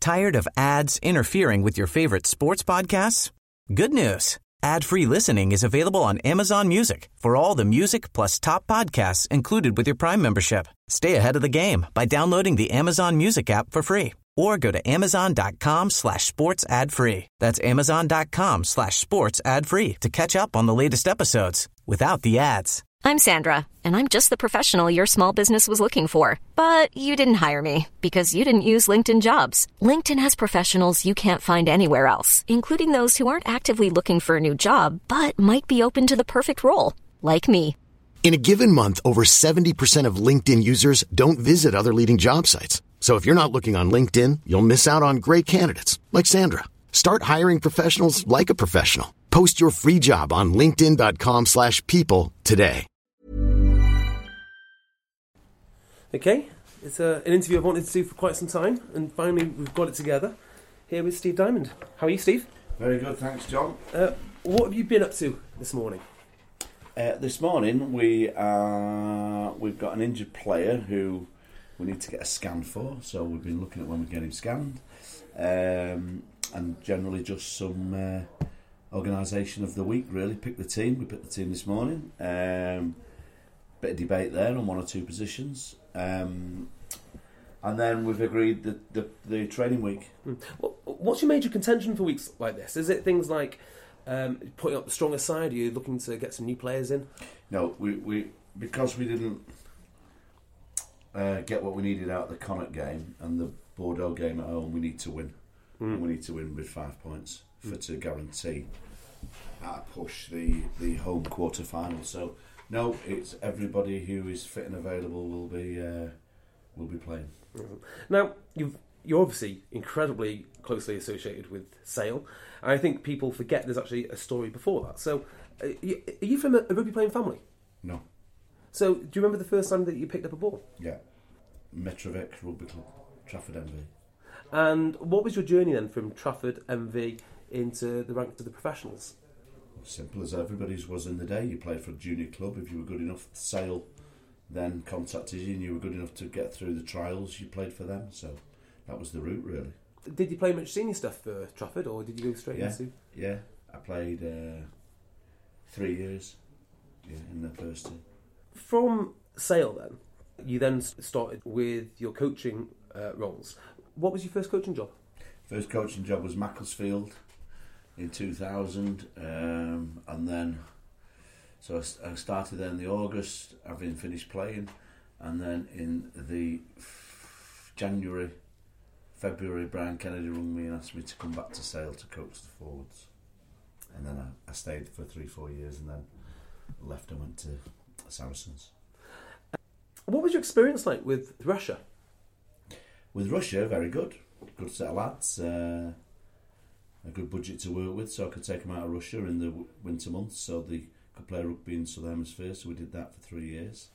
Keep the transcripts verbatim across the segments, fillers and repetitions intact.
Tired of ads interfering with your favorite sports podcasts? Good news. Ad-free listening is available on Amazon Music for all the music plus top podcasts included with your Prime membership. Stay ahead of the game by downloading the Amazon Music app for free or go to amazon.com slash sports ad free. That's amazon.com slash sports ad free to catch up on the latest episodes without the ads. I'm Sandra, and I'm just the professional your small business was looking for. But you didn't hire me because you didn't use LinkedIn Jobs. LinkedIn has professionals you can't find anywhere else, including those who aren't actively looking for a new job, but might be open to the perfect role, like me. In a given month, over seventy percent of LinkedIn users don't visit other leading job sites. So if you're not looking on LinkedIn, you'll miss out on great candidates like Sandra. Start hiring professionals like a professional. Post your free job on linkedin.com slash people today. Okay, it's uh, an interview I've wanted to do for quite some time, and finally we've got it together. Here with Steve Diamond. How are you, Steve? Very good, thanks, John. Uh, what have you been up to this morning? Uh, this morning we are, we've got an injured player who we need to get a scan for, so we've been looking at when we get him scanned, um, and generally just some uh, organisation of the week, really. Pick the team. We picked the team this morning. Um, bit of debate there on one or two positions. Um, and then we've agreed that the, the training week. What's your major contention for weeks like this? Is it things like um, putting up the stronger side? Are you looking to get some new players in? No, we, we because we didn't uh, get what we needed out of the Connacht game and the Bordeaux game at home, we need to win. Mm. And we need to win with five points for mm. to guarantee uh, push the, the home quarter final. So no, it's everybody who is fit and available will be uh, will be playing. Now, you've, you're obviously incredibly closely associated with Sale. And I think people forget there's actually a story before that. So, uh, you, are you from a, a rugby playing family? No. So, do you remember the first time that you picked up a ball? Yeah. Metrovic Rugby Club, Trafford M V. And what was your journey then from Trafford M V into the ranks of the professionals? Simple as everybody's was in the day. You played for a junior club. If you were good enough, Sale then contacted you and you were good enough to get through the trials, you played for them. So that was the route, really. Did you play much senior stuff for Trafford, or did you go straight yeah, into... Yeah, I played uh, three years yeah, in the first team. From Sale then, you then started with your coaching uh, roles. What was your first coaching job? First coaching job was Macclesfield in two thousand, um, and then so I, I started there in the August, having finished playing, and then in the f- January, February, Brian Kennedy rung me and asked me to come back to Sale to coach the forwards, and then I, I stayed for three, four years, and then left and went to Saracens. What was your experience like with Russia? With Russia, very good, good set of lads. Uh, a good budget to work with, so I could take them out of Russia in the w- winter months so they could play rugby in Southern Hemisphere, so we did that for three years.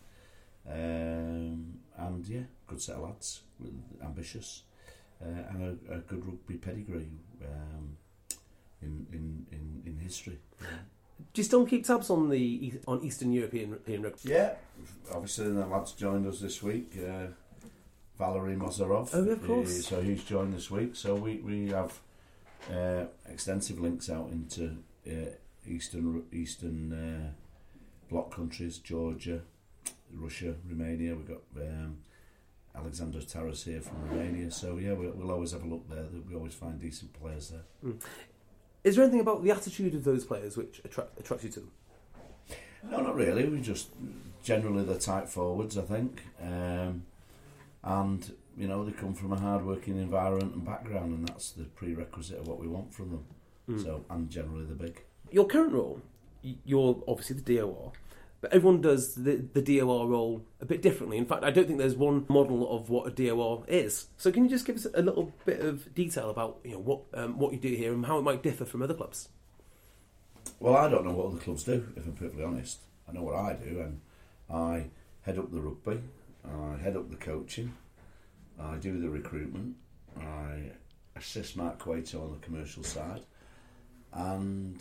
Um, and yeah, good set of lads, ambitious, uh, and a, a good rugby pedigree um, in, in, in, in history. Yeah. Do you still keep tabs on the on Eastern European, European rugby? Yeah, obviously the lads joined us this week, uh, Valery Mozarov. Oh, of course. He, so he's joined this week, so we, we have Uh, extensive links out into uh, eastern eastern uh, bloc countries, Georgia, Russia, Romania. We've got um, Alexander Taras here from Romania, so yeah, we'll, we'll always have a look there. We always find decent players there. Mm. Is there anything about the attitude of those players which attract, attracts you to them? No, not really. We just generally they're tight forwards, I think, um, and you know, they come from a hard-working environment and background, and that's the prerequisite of what we want from them. Mm. So, and generally they're big. Your current role, you're obviously the D O R, but everyone does the, the D O R role a bit differently. In fact, I don't think there's one model of what a D O R is. So can you just give us a little bit of detail about you know what um, what you do here and how it might differ from other clubs? Well, I don't know what other clubs do, if I'm perfectly honest. I know what I do, and I head up the rugby, I head up the coaching, I do the recruitment, I assist Mark Cueto on the commercial side, and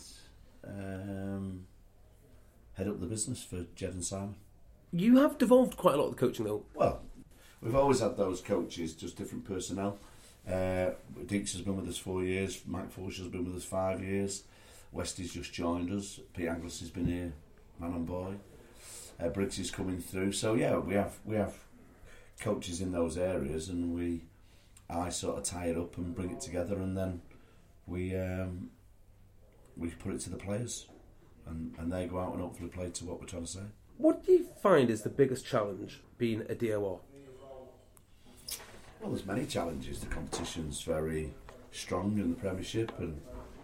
um, head up the business for Jed and Simon. You have devolved quite a lot of the coaching though. Well, we've always had those coaches, just different personnel. Uh, we Deeks has been with us four years. Mike Forshaw has been with us five years. Westy's just joined us. Pete Anglis has been here, man and boy. Uh, Briggs is coming through. So yeah, we have we have coaches in those areas, and we I sort of tie it up and bring it together, and then we um, we put it to the players, and, and they go out and hopefully play to what we're trying to say. What do you find is the biggest challenge being a D O R? Well, there's many challenges. The competition's very strong in the Premiership, and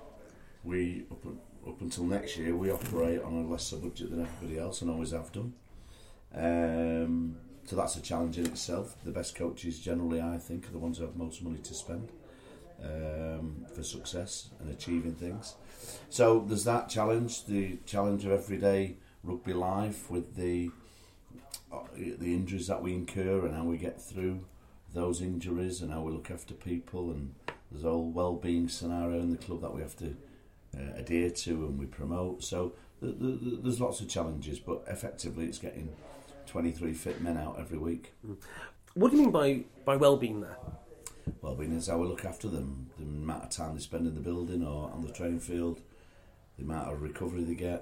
we up, up until next year we operate on a lesser budget than everybody else, and always have done. Um, so that's a challenge in itself. The best coaches generally, I think, are the ones who have most money to spend um, for success and achieving things. So there's that challenge. The challenge of everyday rugby life with the uh, the injuries that we incur and how we get through those injuries and how we look after people, and there's a whole well-being scenario in the club that we have to uh, adhere to and we promote. So the, the, the, there's lots of challenges, but effectively it's getting twenty-three fit men out every week. What do you mean by, by well-being there? Well-being is how we look after them, the amount of time they spend in the building or on the training field, the amount of recovery they get.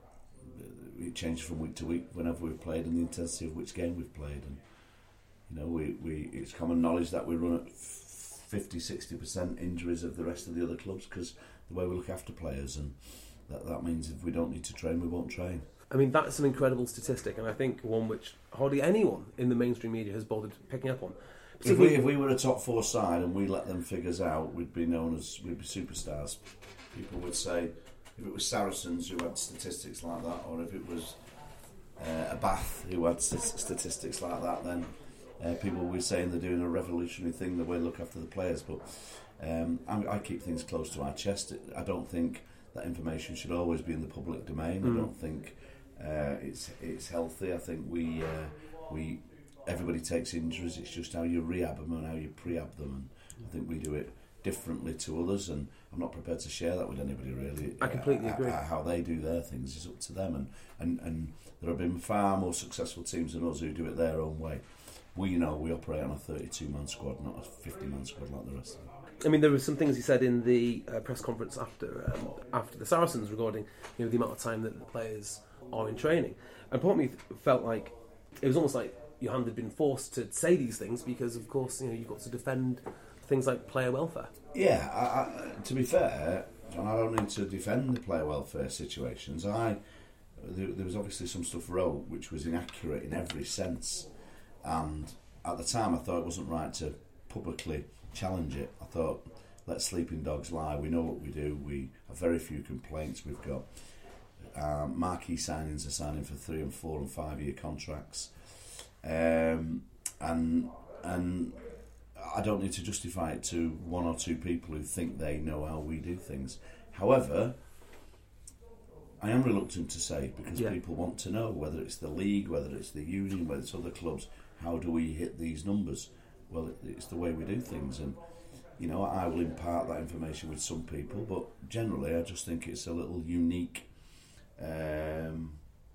It changes from week to week whenever we've played, and the intensity of which game we've played. And you know, we, we it's common knowledge that we run at fifty to sixty percent injuries of the rest of the other clubs because the way we look after players, and that, that means if we don't need to train, we won't train. I mean, that's an incredible statistic, and I think one which hardly anyone in the mainstream media has bothered picking up on. If we, if we were a top four side and we let them figures out, we'd be known as, we'd be superstars. People would say, if it was Saracens who had statistics like that, or if it was uh, a Bath who had st- statistics like that, then uh, people would be saying they're doing a revolutionary thing, the way they look after the players. But um, I, I keep things close to our chest. I don't think that information should always be in the public domain. Mm. I don't think uh, it's it's healthy. I think we uh, we everybody takes injuries. It's just how you rehab them and how you prehab them. And I think we do it differently to others, and I'm not prepared to share that with anybody really. I completely agree. Uh, how they do their things is up to them, and, and, and there have been far more successful teams than us who do it their own way. We know we operate on a thirty-two man squad, not a fifty man squad like the rest of them. I mean, there were some things he said in the uh, press conference after um, after the Saracens regarding, you know, the amount of time that the players are in training, and part of me felt like it was almost like Johan had been forced to say these things because, of course, you know, you've got to defend things like player welfare. Yeah, I, I, to be fair, John, I don't need to defend the player welfare situations. I there, there was obviously some stuff wrote which was inaccurate in every sense, and at the time I thought it wasn't right to publicly challenge it. I thought, let sleeping dogs lie. We know what we do. We have very few complaints. We've got um, marquee signings are signing for three and four and five year contracts, um, and and. I don't need to justify it to one or two people who think they know how we do things. However, I am reluctant to say, because yeah. people want to know, whether it's the league, whether it's the union, whether it's other clubs, how do we hit these numbers? Well, it's the way we do things, and you know, I will impart that information with some people, but generally I just think it's a little unique. Um,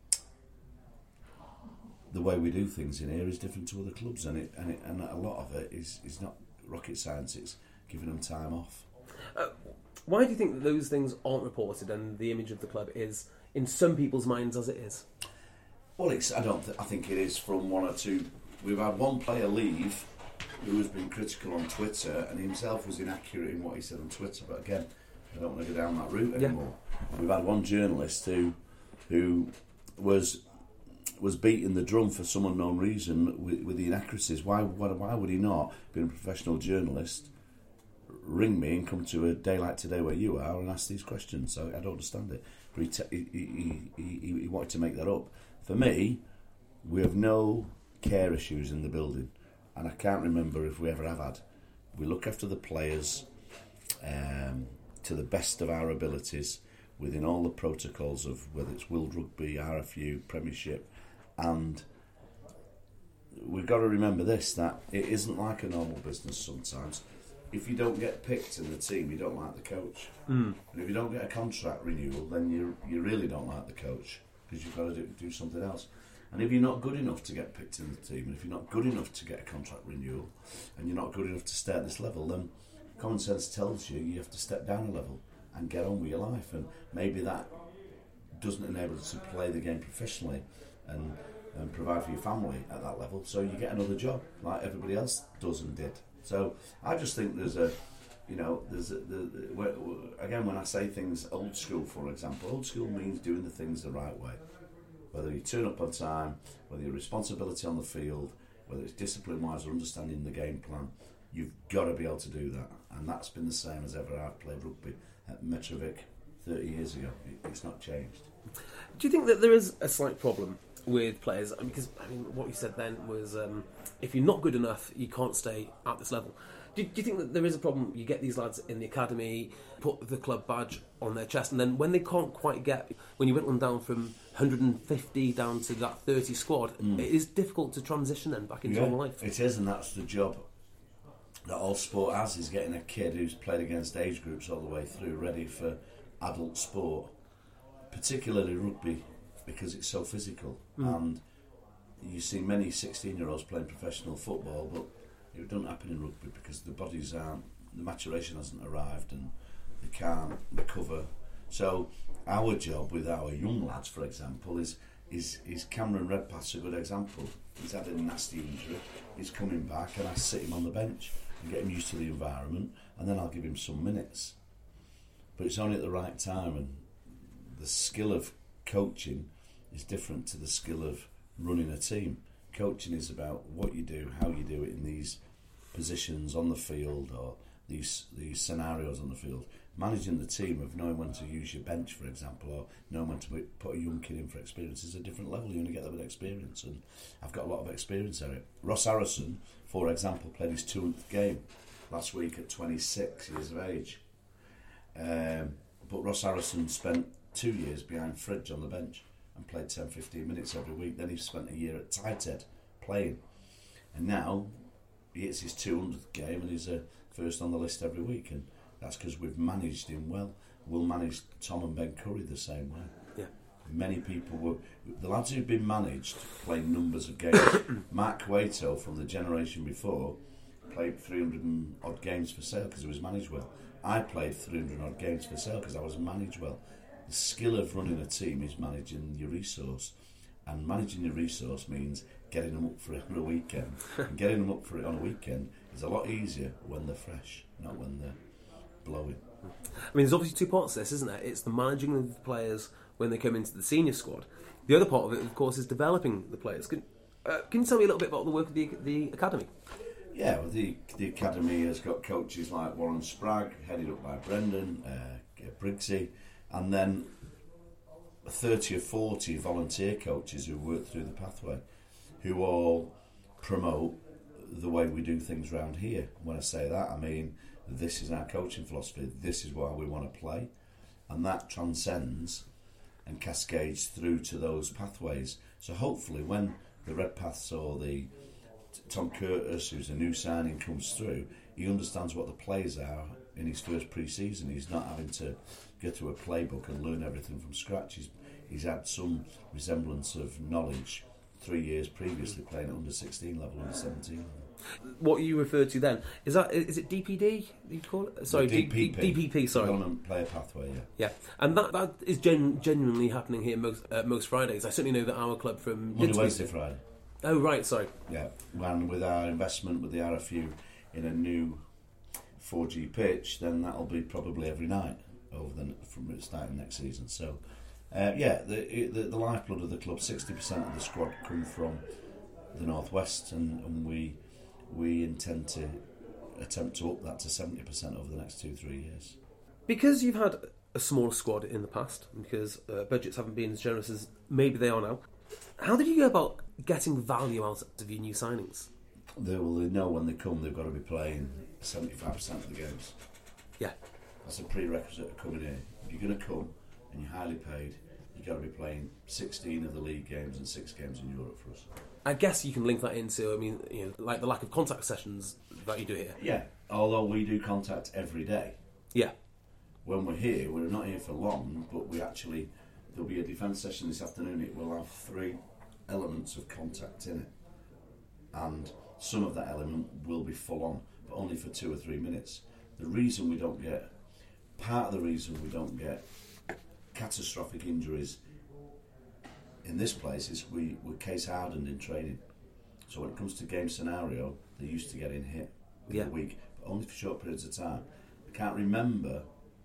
the way we do things in here is different to other clubs, and it and, it, and a lot of it is, is not rocket science. It's giving them time off. Uh, why do you think that those things aren't reported, and the image of the club is in some people's minds as it is? Well, it's I don't. Th- I think it is from one or two. We've had one player leave who has been critical on Twitter, and himself was inaccurate in what he said on Twitter. But again, I don't want to go down that route anymore. Yeah. We've had one journalist who who was. was beating the drum for some unknown reason with, with the inaccuracies. Why, why why would he not, being a professional journalist, ring me and come to a day like today where you are and ask these questions? So I don't understand it. But he, te- he, he, he, he wanted to make that up. For me, we have no care issues in the building, and I can't remember if we ever have had. We look after the players um, to the best of our abilities within all the protocols of whether it's World Rugby, R F U, Premiership. And we've got to remember this, that it isn't like a normal business sometimes. If you don't get picked in the team, you don't like the coach. Mm. And if you don't get a contract renewal, then you you really don't like the coach, because you've got to do, do something else. And if you're not good enough to get picked in the team, and if you're not good enough to get a contract renewal, and you're not good enough to stay at this level, then common sense tells you you have to step down a level and get on with your life, and maybe that doesn't enable you to play the game professionally and, and provide for your family at that level, so you get another job like everybody else does and did. So I just think there's a, you know, there's a, the, the, again, when I say things old school, for example, old school means doing the things the right way. Whether you turn up on time, whether your responsibility on the field, whether it's discipline-wise or understanding the game plan, you've got to be able to do that. And that's been the same as ever I've played rugby at Mitrovic thirty years ago. It's not changed. Do you think that there is a slight problem with players? Because, I mean, what you said then was um, if you're not good enough, you can't stay at this level. Do, do you think that there is a problem? You get these lads in the academy, put the club badge on their chest, and then when they can't quite get, when you whittle them down from one hundred fifty down to that thirty squad, mm. it is difficult to transition them back into yeah, normal life. It is, and that's the job that all sport has, is getting a kid who's played against age groups all the way through ready for adult sport, particularly rugby, because it's so physical. Mm. And you see many sixteen-year-olds playing professional football, but it doesn't happen in rugby because the bodies aren't, the maturation hasn't arrived and they can't recover. So our job with our young lads, for example, is is, is Cameron Redpath's a good example. He's had a nasty injury, he's coming back, and I sit him on the bench and get him used to the environment, and then I'll give him some minutes. But it's only at the right time, and the skill of coaching is different to the skill of running a team. Coaching is about what you do, how you do it in these positions on the field or these these scenarios on the field. Managing the team of knowing when to use your bench, for example, or knowing when to put a young kid in for experience is a different level. You only get that with experience, and I've got a lot of experience at it. Ross Harrison, for example, played his two hundredth game last week at twenty-six years of age. Um, but Ross Harrison spent two years behind Fridge on the bench and played ten to fifteen minutes every week. Then he spent a year at Tighthead playing, and now he hits his two hundredth game and he's uh, first on the list every week, and that's because we've managed him well. We'll manage Tom and Ben Curry the same way. Yeah. Many people were, the lads who've been managed playing numbers of games. Mark Cueto from the generation before played three hundred and odd games for Sale because he was managed well. I played three hundred odd games for Sale because I was managed well. The skill of running a team is managing your resource, and managing your resource means getting them up for it on a weekend. And getting them up for it on a weekend is a lot easier when they're fresh, not when they're blowing. I mean, there's obviously two parts to this, isn't there? It's the managing of the players when they come into the senior squad. The other part of it, of course, is developing the players. Can, uh, can you tell me a little bit about the work of the, the academy? Yeah, well, the the academy has got coaches like Warren Spragg, headed up by Brendan, uh, Briggsy, and then thirty or forty volunteer coaches who work through the pathway, who all promote the way we do things around here. When I say that, I mean this is our coaching philosophy, this is why we want to play, and that transcends and cascades through to those pathways. So hopefully when the Redpaths or the Tom Curtis, who's a new signing, comes through, he understands what the plays are in his first pre-season. He's not having to go to a playbook and learn everything from scratch. He's, he's had some resemblance of knowledge three years previously playing at under sixteen level, under seventeen level. What you referred to then, is that is it D P D you call it? Sorry, D P P. D P P, sorry. Development Player Pathway, yeah. Yeah, and that that is gen- genuinely happening here most uh, most Fridays. I certainly know that our club from Monday, Wednesday, Friday. Oh right, sorry. Yeah, and with our investment with the R F U in a new four G pitch, then that'll be probably every night over the from starting next season. So, uh, yeah, the, the the lifeblood of the club. Sixty percent of the squad come from the northwest, and, and we we intend to attempt to up that to seventy percent over the next two three years. Because you've had a smaller squad in the past, because uh, budgets haven't been as generous as maybe they are now. How did you go about getting value out of your new signings? They will they know when they come they've got to be playing seventy-five percent of the games. Yeah. That's a prerequisite of coming here. If you're going to come and you're highly paid, you've got to be playing sixteen of the league games and six games in Europe for us. I guess you can link that into, I mean, you know, like the lack of contact sessions that you do here. Yeah, although we do contact every day. Yeah. When we're here, we're not here for long, but we actually, there'll be a defence session this afternoon. It will have three elements of contact in it, and some of that element will be full on, but only for two or three minutes. the reason we don't get, part of the reason we don't get catastrophic injuries in this place is we, we're case hardened in training. So when it comes to game scenario, they're used to getting hit in yeah. a week, but only for short periods of time. I can't remember,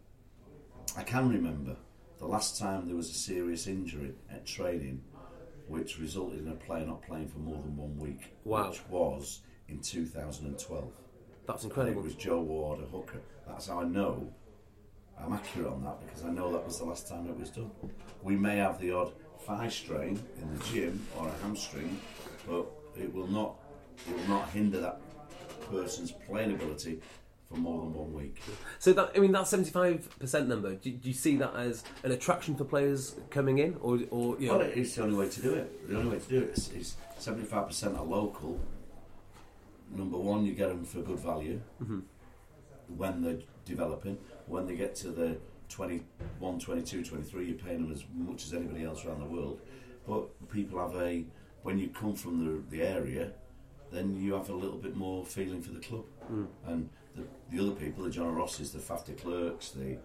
I can remember the last time there was a serious injury at training which resulted in a player not playing for more than one week, wow. which was in two thousand twelve. That's incredible. It was Joe Ward, a hooker. That's how I know I'm accurate on that, because I know that was the last time it was done. We may have the odd thigh strain in the gym or a hamstring, but it will not it will not hinder that person's playing ability for more than one week. So that, I mean, that seventy-five percent number, do, do you see that as an attraction for players coming in, or, or you know? Well, it's the only way to do it. The only way to do it is, is seventy-five percent are local. Number one, you get them for good value mm-hmm. when they're developing. When they get to the twenty-one, twenty-two, twenty-three, you're paying them as much as anybody else around the world. But people have a, when you come from the, the area, then you have a little bit more feeling for the club. Mm. And the, the other people, the John Rosses, the Faf de Klerks, the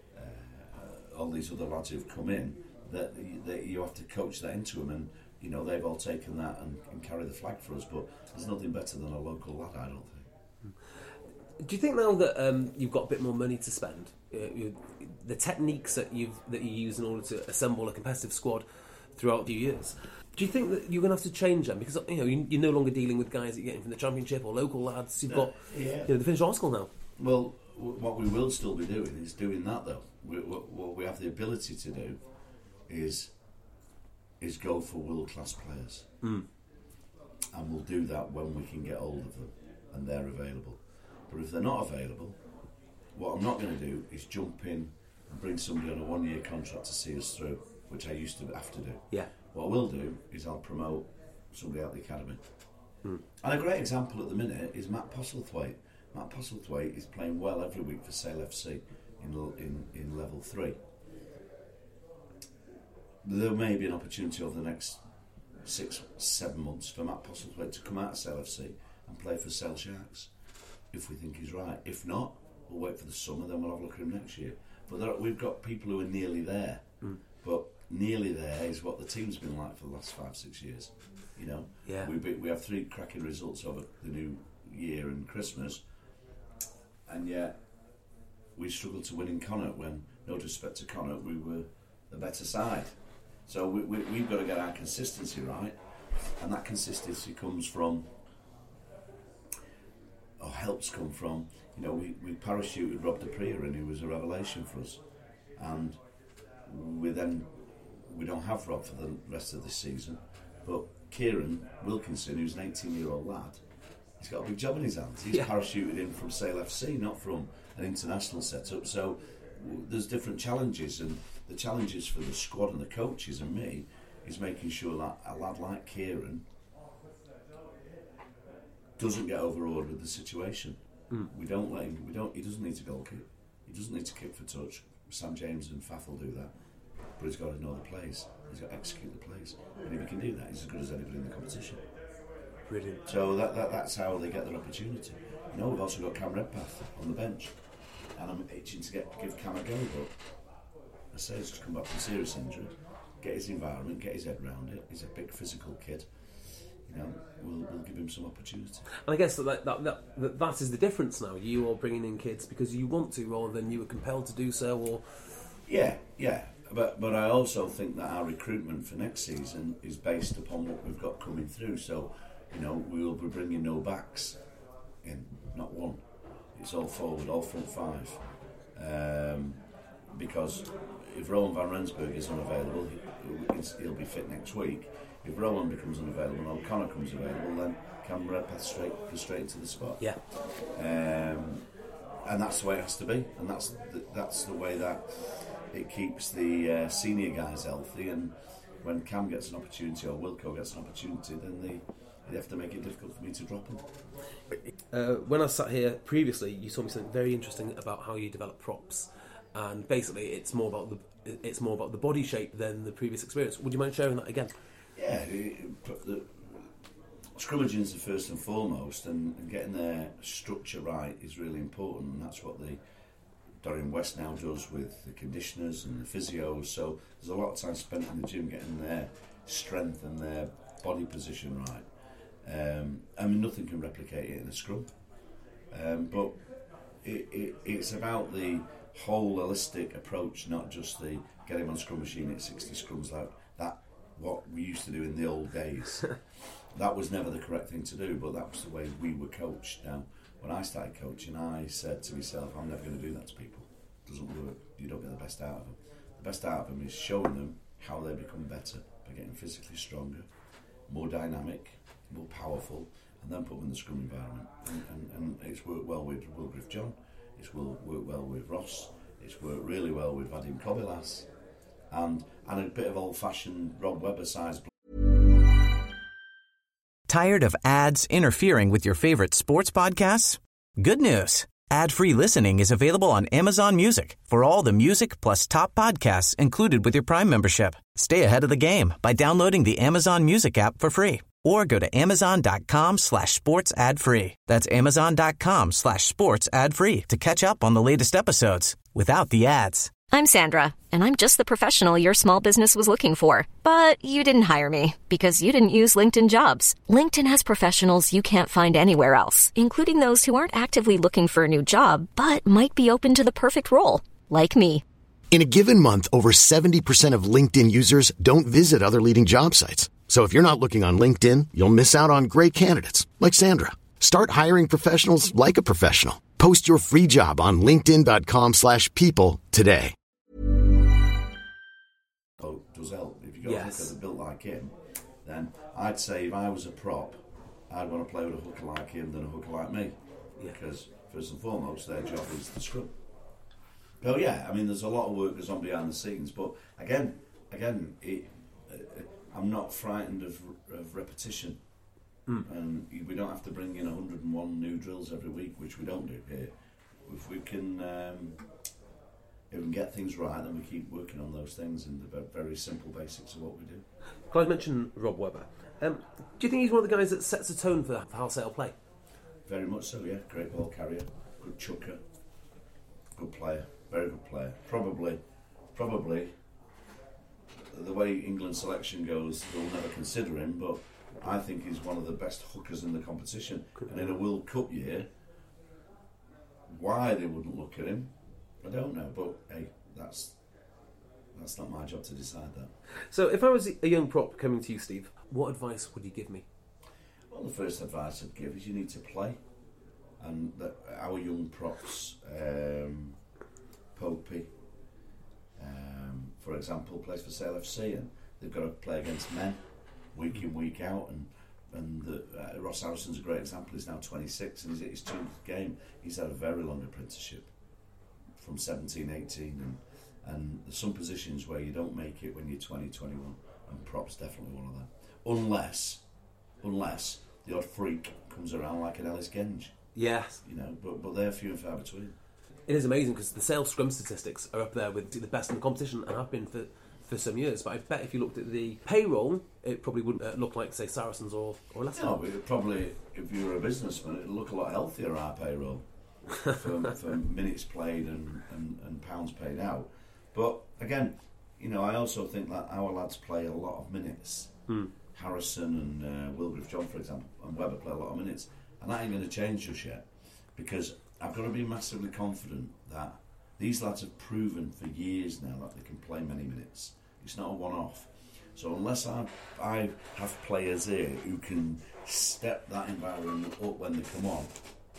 uh, all these other lads who've come in, that, that you have to coach that into them, and you know they've all taken that and, and carry the flag for us. But there's nothing better than a local lad, I don't think. Do you think now that um, you've got a bit more money to spend, uh, you, the techniques that you've that you use in order to assemble a competitive squad throughout the years, do you think that you're going to have to change them? Because you know you, you're no longer dealing with guys that you're getting from the Championship or local lads. You've got yeah. you know, the finished article now. Well, w- what we will still be doing is doing that though. We, what, what we have the ability to do is is go for world class players, mm. and we'll do that when we can get hold of them and they're available. But if they're not available, what I'm not going to do is jump in and bring somebody on a one year contract to see us through, which I used to have to do. Yeah. What I will do is I'll promote somebody out of the academy. Mm. And a great example at the minute is Matt Postlethwaite. Matt Postlethwaite is playing well every week for Sale F C in, in, in level three. There may be an opportunity over the next six, seven months for Matt Postlethwaite to come out of Sale F C and play for Sale Sharks, if we think he's right. If not, we'll wait for the summer, then we'll have a look at him next year. But there are, we've got people who are nearly there. Mm. But nearly there is what the team's been like for the last five, six years. You know, yeah. we we have three cracking results over the new year and Christmas, and yet we struggled to win in Connacht when, no disrespect to Connacht, we were the better side. So we, we, we've got to get our consistency right, and that consistency comes from, or helps come from, you know, we, we parachuted Rob de Prier in, who was a revelation for us, and we then we don't have Rob for the rest of this season, but Kieran Wilkinson, who's an eighteen year old lad, he's got a big job in his hands. He's yeah. parachuted in from Sale F C, not from an international setup. So there's different challenges, and the challenges for the squad and the coaches and me is making sure that a lad like Kieran doesn't get overawed with the situation. Mm. We don't let him. We don't. He doesn't need to goal kick. He doesn't need to kick for touch. Sam James and Faf will do that, but he's got to know the plays. He's got to execute the plays, and if he can do that, he's as good as anybody in the competition. Brilliant. So that, that that's how they get their opportunity. You know, we've also got Cam Redpath on the bench, and I'm itching to get give Cam a go, but I say he's just come back from serious injury, get his environment, get his head around it. He's a big physical kid. You know, we'll, we'll give him some opportunity. And I guess that that, that that that is the difference now. You are bringing in kids because you want to, rather than you were compelled to do so. Or yeah, yeah. But but I also think that our recruitment for next season is based upon what we've got coming through. So, you know, we will be bringing no backs in, not one. It's all forward, all front five. Um, because if Rowan van Rensburg is unavailable, he, he'll be fit next week. If Rowan becomes unavailable and O'Connor comes available, then Cam Redpath straight straight into the spot. Yeah. Um, and that's the way it has to be, and that's the, that's the way that it keeps the uh, senior guys healthy. And when Cam gets an opportunity or Wilco gets an opportunity, then they they have to make it difficult for me to drop them. Uh, when I sat here previously, you told me something very interesting about how you develop props, and basically it's more about the it's more about the body shape than the previous experience. Would you mind sharing that again? Yeah, the scrummaging is the first and foremost, and, and getting their structure right is really important, and that's what the Dorian West now does with the conditioners and the physios. So there's a lot of time spent in the gym getting their strength and their body position right. Um, I mean, nothing can replicate it in a scrum, um, but it, it, it's about the whole holistic approach, not just the get him on scrum machine at sixty scrums like that. What we used to do in the old days, that was never the correct thing to do, but that was the way we were coached. Now, when I started coaching, I said to myself, I'm never going to do that to people. It doesn't work. You don't get the best out of them. The best out of them is showing them how they become better by getting physically stronger, more dynamic, more powerful, and then put them in the scrum environment. And, and, and it's worked well with Wilgriff John, it's worked well with Ross, it's worked really well with Vadim Kobilas, and, and a bit of old-fashioned Rob Webber-sized. Tired of ads interfering with your favorite sports podcasts? Good news. Ad-free listening is available on Amazon Music for all the music plus top podcasts included with your Prime membership. Stay ahead of the game by downloading the Amazon Music app for free or go to amazon.com slash sports ad free. That's amazon.com slash sports ad free to catch up on the latest episodes without the ads. I'm Sandra, and I'm just the professional your small business was looking for. But you didn't hire me because you didn't use LinkedIn Jobs. LinkedIn has professionals you can't find anywhere else, including those who aren't actively looking for a new job, but might be open to the perfect role, like me. In a given month, over seventy percent of LinkedIn users don't visit other leading job sites. So if you're not looking on LinkedIn, you'll miss out on great candidates like Sandra. Start hiring professionals like a professional. Post your free job on linkedin.com slash people today. Oh, does help. If you go yes. a hooker that built like him, then I'd say if I was a prop, I'd want to play with a hooker like him than a hooker like me. Yeah. Because first and foremost, their job is the scrum. Oh yeah, I mean, there's a lot of work goes on behind the scenes, but again, again, it, uh, I'm not frightened of, of repetition, mm. and we don't have to bring in one hundred and one new drills every week, which we don't do here. If we can, um, if we can get things right, then we keep working on those things and the very simple basics of what we do. Clive mentioned Rob Webber. Um, do you think he's one of the guys that sets a tone for how Sale play? Very much so, yeah. Great ball carrier, good chucker, good player. Very good player. Probably, probably, the way England selection goes, they'll never consider him, but I think he's one of the best hookers in the competition. And in a World Cup year, why they wouldn't look at him, I don't know. But hey, that's that's not my job to decide that. So if I was a young prop coming to you, Steve, what advice would you give me? Well, the first advice I'd give is you need to play. And that our young props... Um, Popey, um, for example, plays for Sale F C, and they've got to play against men week in, week out. And and the, uh, Ross Harrison's a great example. He's now twenty-six, and he's at his twentieth game. He's had a very long apprenticeship from seventeen, eighteen, and and there's some positions where you don't make it when you're twenty, twenty-one, and prop's definitely one of them. Unless, unless the odd freak comes around like an Ellis Genge. Yes, you know, but but they're few and far between. It is amazing because the Sale scrum statistics are up there with the best in the competition and have been for, for some years. But I bet if you looked at the payroll, it probably wouldn't uh, look like, say, Saracens or, or Leicester. No, it probably, if you were a businessman, it'd look a lot healthier, our payroll, for, for minutes played and, and, and pounds paid out. But again, you know, I also think that our lads play a lot of minutes. Hmm. Harrison and uh, Wilgriff John, for example, and Webber play a lot of minutes. And that ain't going to change just yet, because I've got to be massively confident that these lads have proven for years now that they can play many minutes. It's not a one-off. So unless I, I have players here who can step that environment up when they come on,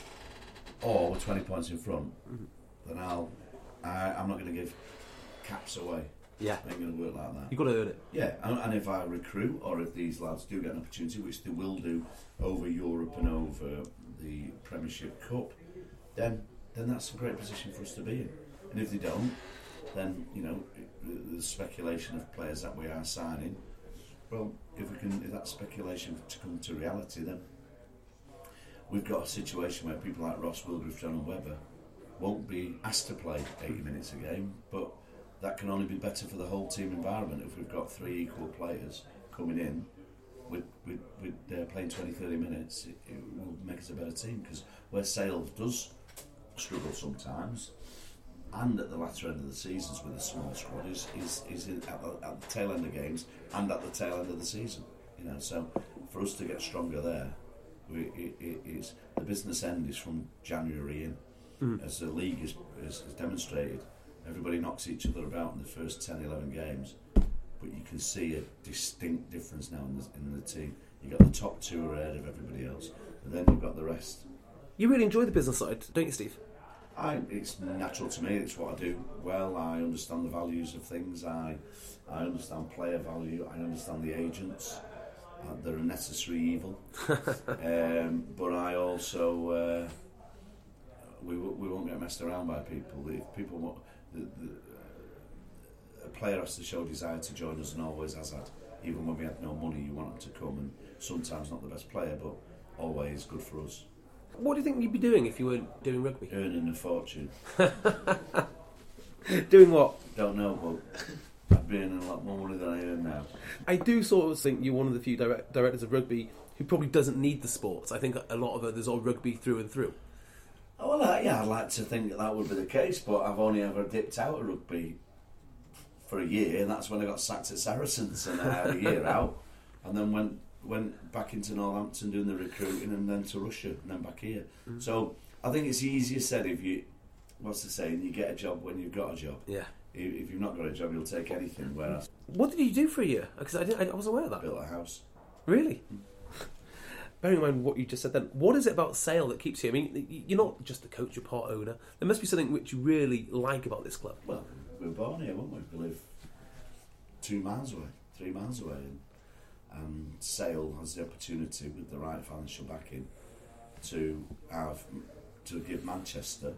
or with twenty points in front, mm-hmm. then I'll, I, I'm not going to give caps away. Yeah. It ain't going to work like that. You've got to earn it. Yeah, and, and if I recruit, or if these lads do get an opportunity, which they will do over Europe and over the Premiership Cup, then then that's a great position for us to be in. And if they don't, then, you know, the speculation of players that we are signing, well, if we can, if that speculation to come to reality, then we've got a situation where people like Ross, Wilgriff, John and Webber won't be asked to play eighty minutes a game, but that can only be better for the whole team environment if we've got three equal players coming in with, with, with uh, playing twenty, thirty minutes, it, it will make us a better team, because where Sale does struggle sometimes, and at the latter end of the seasons with a small squad, is is, is in, at, the, at the tail end of games and at the tail end of the season. You know, so for us to get stronger there, we, it, it, it's the business end is from January in, mm. as the league has, has, has demonstrated. Everybody knocks each other about in the first ten, eleven games, but you can see a distinct difference now in the, in the team. You've got the top two are ahead of everybody else, and then you've got the rest. You really enjoy the business side, don't you, Steve? I, it's natural to me. It's what I do well. I understand the values of things. I, I understand player value. I understand the agents. Uh, they're a necessary evil. um, but I also uh, we we won't get messed around by people. If people want, the, the, uh, a player has to show desire to join us, and always has had. Even when we had no money, you want them to come, and sometimes not the best player, but always good for us. What do you think you'd be doing if you weren't doing rugby? Earning a fortune. Doing what? Don't know, but I'd be earning a lot more money than I earn now. I do sort of think you're one of the few direct, directors of rugby who probably doesn't need the sports. I think a lot of others are rugby through and through. Oh, well, uh, yeah, I'd like to think that that would be the case, but I've only ever dipped out of rugby for a year, and that's when I got sacked at Saracens, and I had a year out, and then went went back into Northampton doing the recruiting, and then to Russia, and then back here. Mm. So I think it's easier said if you, what's the saying, you get a job when you've got a job. Yeah. If you've not got a job, you'll take anything. Whereas, what did you do for a year? Because I, didn't, I wasn't aware of that. Built a house. Really? Mm. Bearing in mind what you just said then, what is it about Sale that keeps you? I mean, you're not just the coach, you're part owner. There must be something which you really like about this club. Well, we were born here, weren't we? We live two miles away, three miles away. And, and Sale has the opportunity, with the right financial backing, to have to give Manchester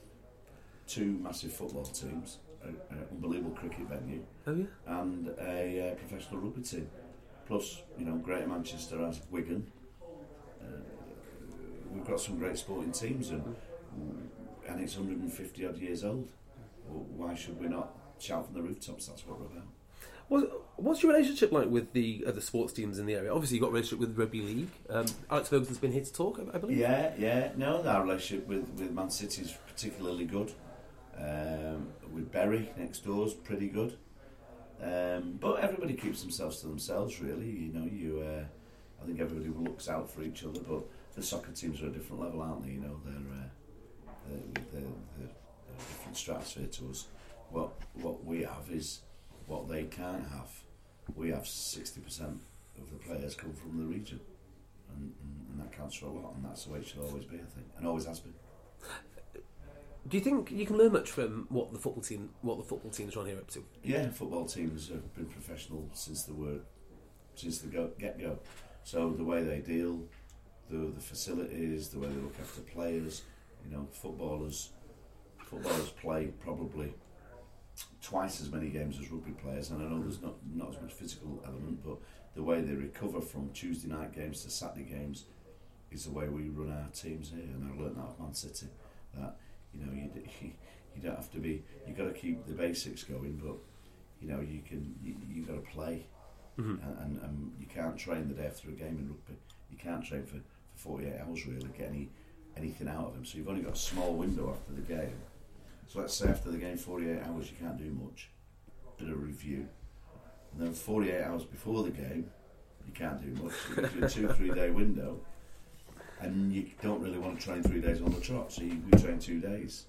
two massive football teams, an unbelievable cricket venue, oh, yeah? and a uh, professional rugby team. Plus, you know, Greater Manchester has Wigan. Uh, we've got some great sporting teams, and and it's one hundred fifty odd years old. Well, why should we not shout from the rooftops? That's what we're about. Well, what's your relationship like with the other sports teams in the area? Obviously, you've got a relationship with Rugby League. Um, Alex Ferguson's been here to talk, I believe. Yeah, yeah. No, our relationship with, with Man City is particularly good. Um, with Bury next door is pretty good. Um, but everybody keeps themselves to themselves, really. You know, you. Uh, I think everybody looks out for each other. But the soccer teams are a different level, aren't they? You know, they're uh, they're, they're, they're a different stratosphere to us. What what we have is what they can't have. We have sixty percent of the players come from the region, and, and, and that counts for a lot, and that's the way it should always be, I think, and always has been. Do you think you can learn much from what the football team, what the football teams around here are up to? Yeah, football teams have been professional since the word, since the go, get-go. So the way they deal, the the facilities, the way they look after players, you know, footballers, footballers play probably twice as many games as rugby players, and I know there's not, not as much physical element, but the way they recover from Tuesday night games to Saturday games is the way we run our teams here, and I learned that of Man City, that, you know, you you don't have to be, you've got to keep the basics going, but, you know, you can, you, you've got to play, mm-hmm. and, and, and you can't train the day after a game in rugby, you can't train for, for forty-eight hours really, get any anything out of them, so you've only got a small window after the game. So let's say after the game, forty-eight hours, you can't do much. Bit of review. And then forty-eight hours before the game, you can't do much. It gives you a two, three day window. And you don't really want to train three days on the trot, so you, we train two days.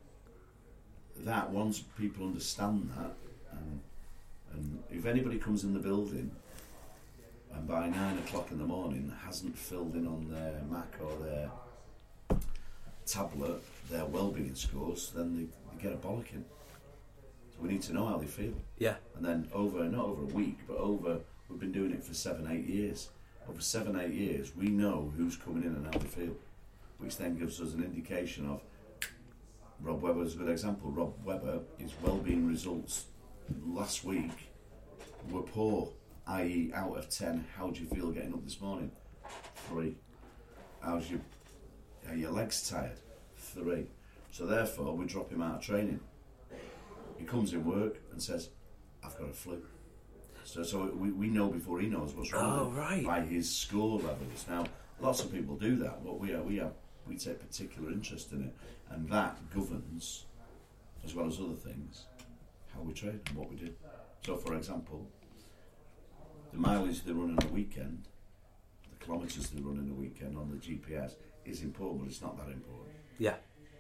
That, once people understand that, and, and if anybody comes in the building and by nine o'clock in the morning hasn't filled in on their Mac or their tablet their well-being scores, then they, they get a bollocking. So we need to know how they feel. Yeah. And then over, not over a week, but over, we've been doing it for seven, eight years. Over seven, eight years, we know who's coming in and how they feel, which then gives us an indication of, Rob Webber is a good example. Rob Webber, his well-being results last week were poor, that is out of ten, how do you feel getting up this morning? Three. How's your, are your legs tired? Three. So therefore we drop him out of training. He comes in work and says, I've got a flu. So, so we, we know before he knows what's wrong Oh, with him right. by his score levels. Now, lots of people do that, but we are, we have we take particular interest in it, and that governs, as well as other things, how we trade and what we do. So, for example, the mileage they run in a weekend, the kilometres they run in a weekend on the G P S is important, but it's not that important. Yeah.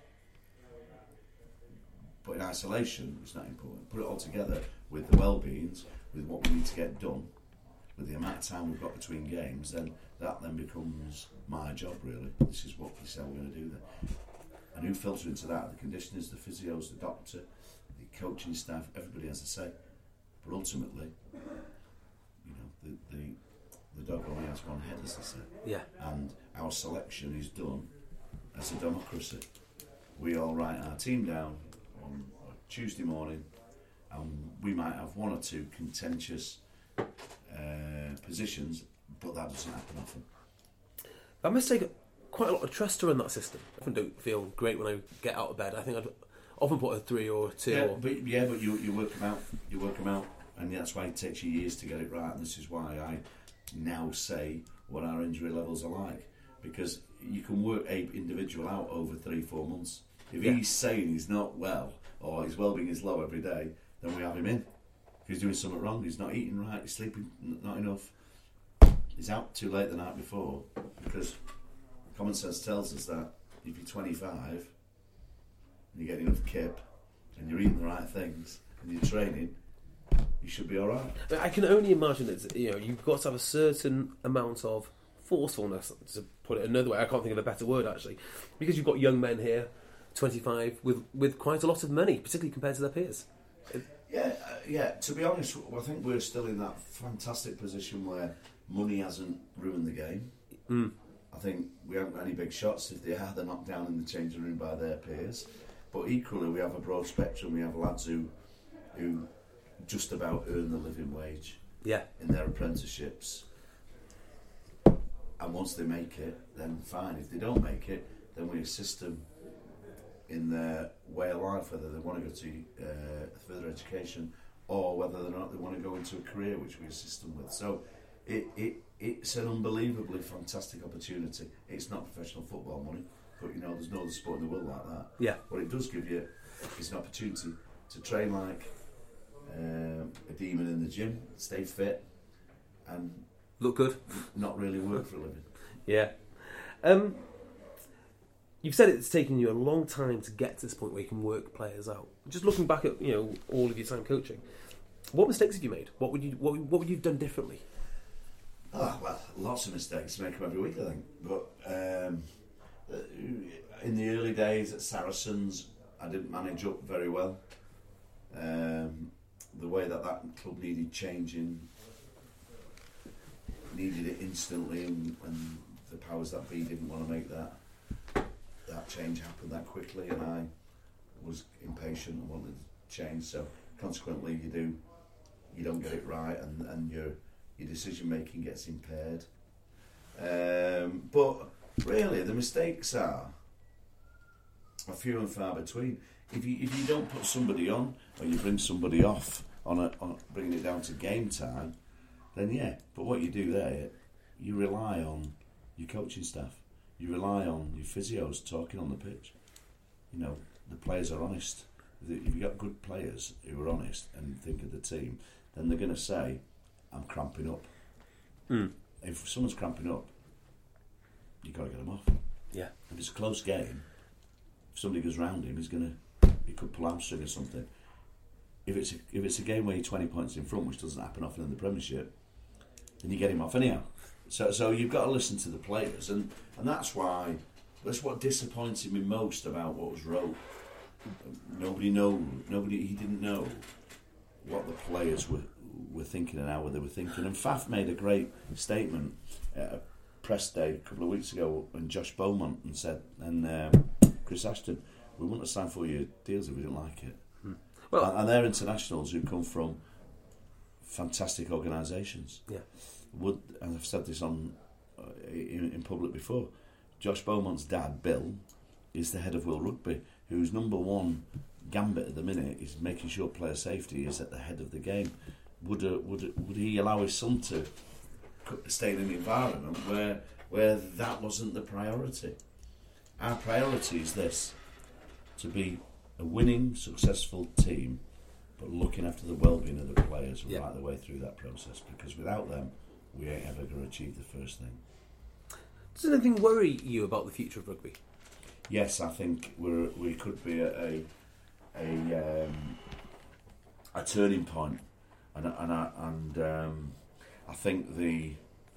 But in isolation, it's not important. Put it all together with the well-beings, with what we need to get done, with the amount of time we've got between games, then that then becomes my job, really. This is what we say we're going to do then. And who filter into that? The conditioners, the physios, the doctor, the coaching staff, everybody has a say. But ultimately, you know, the, the, the dog only has one head, as they say. Yeah. And our selection is done as a democracy. We all write our team down on Tuesday morning, and we might have one or two contentious uh, positions, but that doesn't happen often. I must take quite a lot of trust to run that system. I often don't feel great when I get out of bed. I think I'd often put a three or a two. Yeah, or... but yeah, but you you work them out. You work them out, and that's why it takes you years to get it right. And this is why I now say what our injury levels are like, because you can work a individual out over three, four months. If Yeah. he's saying he's not well or his well-being is low every day, then we have him in. If he's doing something wrong, he's not eating right, he's sleeping not enough, he's out too late the night before, because common sense tells us that if you're twenty-five and you're getting enough kip and you're eating the right things and you're training, you should be all right. I can only imagine that, you know, you've got to have a certain amount of forcefulness, to put it another way. I can't think of a better word, actually, because you've got young men here, twenty-five, with, with quite a lot of money, particularly compared to their peers. Yeah, uh, yeah. To be honest, I think we're still in that fantastic position where money hasn't ruined the game. Mm. I think we haven't got any big shots. If they are, they're knocked down in the changing room by their peers. But equally, we have a broad spectrum. We have lads who, who just about earn the living wage Yeah. in their apprenticeships. And once they make it, then fine. If they don't make it, then we assist them in their way of life, whether they want to go to uh, further education or whether or not they want to go into a career, which we assist them with. So it, it it's an unbelievably fantastic opportunity. It's not professional football money, but you know, there's no other sport in the world like that. Yeah. What it does give you is an opportunity to train like um, a demon in the gym, stay fit, and Look good. not really work for a living. Yeah. Um, you've said it's taken you a long time to get to this point where you can work players out. Just looking back at, you know, all of your time coaching, what mistakes have you made? What would you what, what would you have done differently? Oh, well, lots of mistakes. Make them every week, I think. But um, in the early days at Saracens, I didn't manage up very well. Um, the way that that club needed changing, needed it instantly, and, and the powers that be didn't want to make that that change happen that quickly, and I was impatient and wanted to change. So consequently, you do you don't get it right, and, and your your decision making gets impaired. Um, but really, the mistakes are are few and far between. If you if you don't put somebody on, or you bring somebody off on a on bringing it down to game time, then yeah. But what you do there, you rely on your coaching staff. You rely on your physios talking on the pitch. You know, the players are honest. If you've got good players who are honest and think of the team, then they're going to say, I'm cramping up. Mm. If someone's cramping up, you've got to get them off. Yeah. If it's a close game, if somebody goes round him, he's going to, he could pull hamstring or something. If it's a, if it's a game where you're twenty points in front, which doesn't happen often in the Premiership, then you get him off anyhow. So so you've got to listen to the players, and, and that's why, that's what disappointed me most about what was wrote. Nobody know, nobody, he didn't know what the players were were thinking and how they were thinking. And Faf made a great statement at a press day a couple of weeks ago, and Josh Beaumont and said, and um, Chris Ashton, we wouldn't have signed for your deals if we didn't like it. Hmm. Well, and, and they're internationals who come from fantastic organisations. Yeah. Would, and I've said this on uh, in, in public before, Josh Beaumont's dad, Bill, is the head of World Rugby, whose number one gambit at the minute is making sure player safety is at the head of the game. would a, would a, would he allow his son to stay in an environment where where that wasn't the priority? Our priority is this: to be a winning, successful team, but looking after the well-being of the players yeah. right the way through that process. Because without them, we ain't ever going to achieve the first thing. Does anything worry you about the future of rugby? Yes, I think we're we could be at a a um, a turning point, and and I, and um, I think the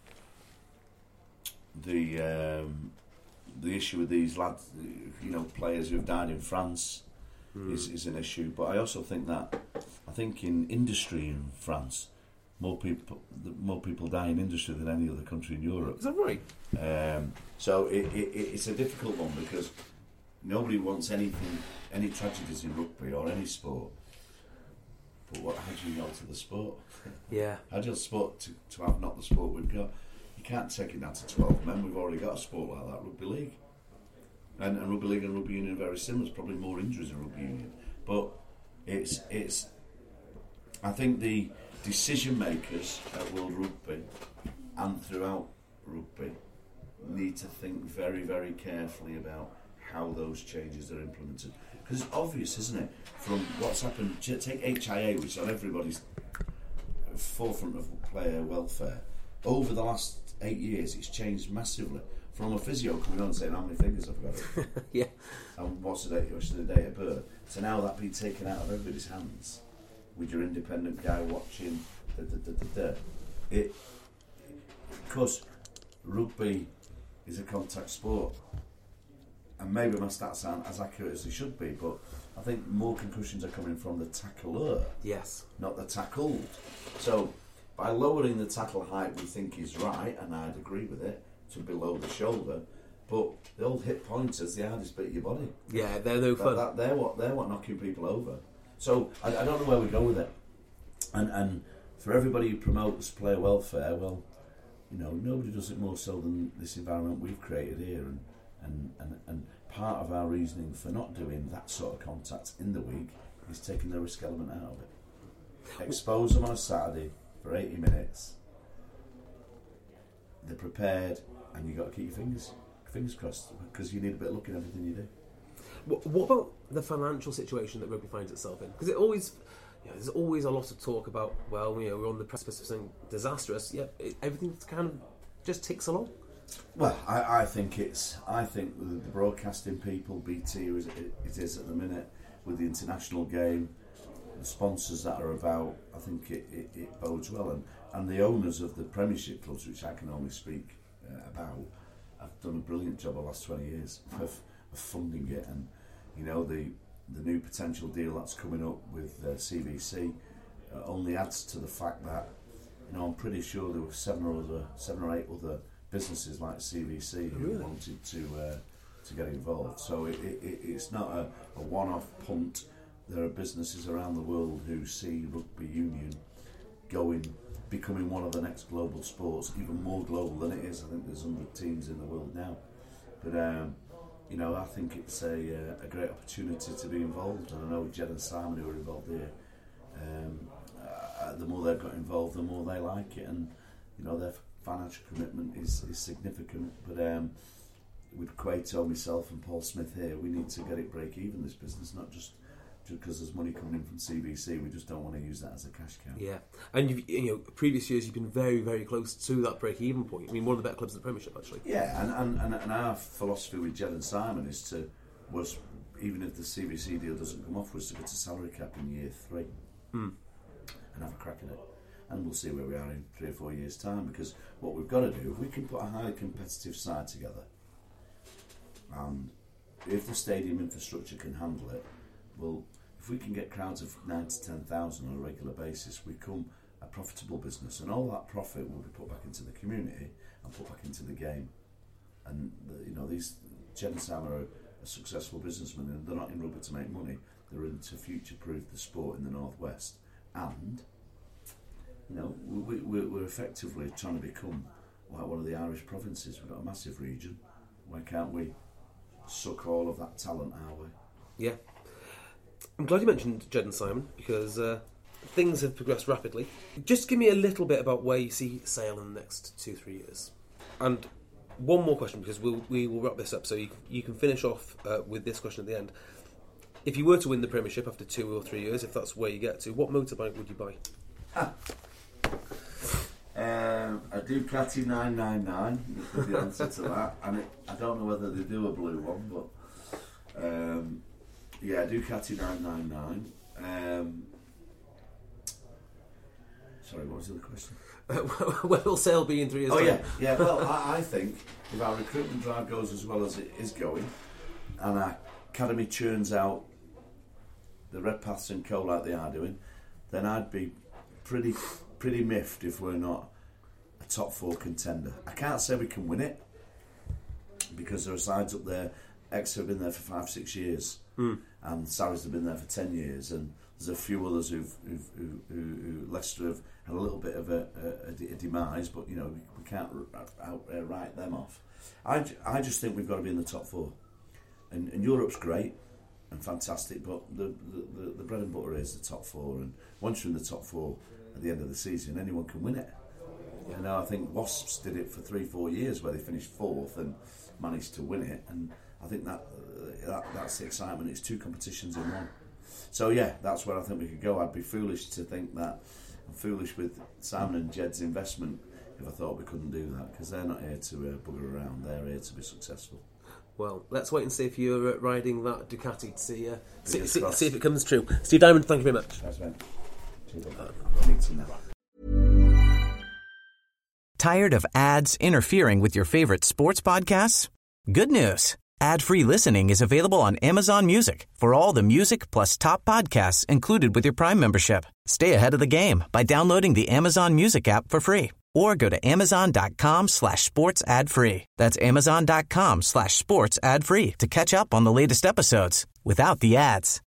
the um, the issue with these lads, you know, players who have died in France, mm. is is an issue. But I also think that I think in industry in France, more people more people die in industry than any other country in Europe. Is that right? Um, so it, it, it's a difficult one because nobody wants anything, any tragedies in rugby or any sport. But what? How do you alter the sport? Yeah. How do you sport to, to have not the sport we've got? You can't take it down to twelve men. We've already got a sport like that, rugby league. And, and rugby league and rugby union are very similar. There's probably more injuries in rugby union, but it's it's. I think the decision makers at World Rugby and throughout rugby need to think very, very carefully about how those changes are implemented. Because it's obvious, isn't it, from what's happened. Take H I A, which is on everybody's forefront of player welfare. Over the last eight years, it's changed massively. From a physio coming on and saying, how many fingers have I got? Yeah. And what's the date, what's the date of birth? So now that being taken out of everybody's hands, with your independent guy watching, da, da, da, da, da. It, because rugby is a contact sport, and maybe my stats aren't as accurate as they should be, but I think more concussions are coming from the tackler, yes, not the tackled. So by lowering the tackle height, we think is right, and I'd agree with it, to below the shoulder. But the old hip pointers, the hardest bit of your body. Yeah, they're no fun. That, that, they're what they're what knocking people over. So I, I don't know where we go with it. And and for everybody who promotes player welfare, well, you know, nobody does it more so than this environment we've created here. And and, and, and part of our reasoning for not doing that sort of contact in the week is taking the risk element out of it. Expose them on a Saturday for eighty minutes. They're prepared, and you've got to keep your fingers fingers crossed, because you need a bit of luck in everything you do. What, what about the financial situation that rugby finds itself in? Because it always, you know, there's always a lot of talk about, well, you know, we're on the precipice of something disastrous. Yeah, it, everything kind of just ticks along. Well, I, I think it's. I think the, the broadcasting people, B T, as it, it is at the minute, with the international game, the sponsors that are about, I think it, it, it bodes well, and, and the owners of the Premiership clubs, which I can only speak uh, about, have done a brilliant job the last twenty years of, of funding it, and you know the the new potential deal that's coming up with uh, C V C uh, only adds to the fact that, you know, I'm pretty sure there were seven or other, seven or eight other businesses like C V C who really wanted to uh, to get involved. So it, it, it's not a, a one-off punt. There are businesses around the world who see rugby union going, becoming one of the next global sports, even more global than it is. I think there's one hundred teams in the world now. But, um, you know, I think it's a, uh, a great opportunity to be involved. And I know Jed and Simon, who are involved here, um, uh, the more they've got involved, the more they like it. And, you know, their financial commitment is, is significant. But um, with Quato, myself and Paul Smith here, we need to get it break even, this business, not just because there's money coming in from C V C. We just don't want to use that as a cash cow. Yeah, and you've, you know, previous years you've been very, very close to that break-even point. I mean, one of the better clubs in the Premiership, actually. Yeah, and and, and, and our philosophy with Jed and Simon is to, was even if the C V C deal doesn't come off, was to go to salary cap in year three mm. and have a crack at it. And we'll see where we are in three or four years' time, because what we've got to do, if we can put a highly competitive side together, and if the stadium infrastructure can handle it, well, if we can get crowds of nine to ten thousand on a regular basis, we become a profitable business, and all that profit will be put back into the community and put back into the game. And the, you know, these Jed and Sam are a, a successful businessmen, and they're not in rugby to make money. They're in to future-proof the sport in the northwest, and you know, we, we, we're effectively trying to become like one of the Irish provinces. We've got a massive region. Why can't we suck all of that talent our way? Yeah. I'm glad you mentioned Jed and Simon, because uh, things have progressed rapidly. Just give me a little bit about where you see Sale in the next two, three years. And one more question, because we'll, we will wrap this up, so you, you can finish off uh, with this question at the end. If you were to win the Premiership after two or three years, if that's where you get to, what motorbike would you buy? Ah. Um, a Ducati nine ninety-nine is the answer to that, and it, I don't know whether they do a blue one, but um, yeah, Ducati nine ninety-nine. Um, sorry, what was the other question? Where will Sale be in three years' Oh time? yeah, yeah. Well, I, I think if our recruitment drive goes as well as it is going, and our academy churns out the Redpaths and co like they are doing, then I'd be pretty pretty miffed if we're not a top four contender. I can't say we can win it because there are sides up there. Exeter have been there for five, six years, mm. and Sarries have been there for ten years, and there's a few others who've, who've, who, who, who Leicester have had a little bit of a, a, a demise, but you know we, we can't out, uh, write them off. I, I just think we've got to be in the top four, and, and Europe's great and fantastic, but the, the, the bread and butter is the top four, and once you're in the top four at the end of the season, anyone can win it. You know, I think Wasps did it for three, four years where they finished fourth and managed to win it, and I think that, uh, that that's the excitement. It's two competitions in one. So yeah, that's where I think we could go. I'd be foolish to think that. I'm foolish with Simon and Jed's investment if I thought we couldn't do that, because they're not here to uh, bugger around. They're here to be successful. Well, let's wait and see if you're uh, riding that Ducati to see, uh, see, see, see if it comes true. Steve Diamond, thank you very much. Thanks, man. I need to know. Tired of ads interfering with your favorite sports podcasts? Good news. Ad-free listening is available on Amazon Music for all the music plus top podcasts included with your Prime membership. Stay ahead of the game by downloading the Amazon Music app for free or go to amazon.com slash sports ad free. That's amazon.com slash sports ad free to catch up on the latest episodes without the ads.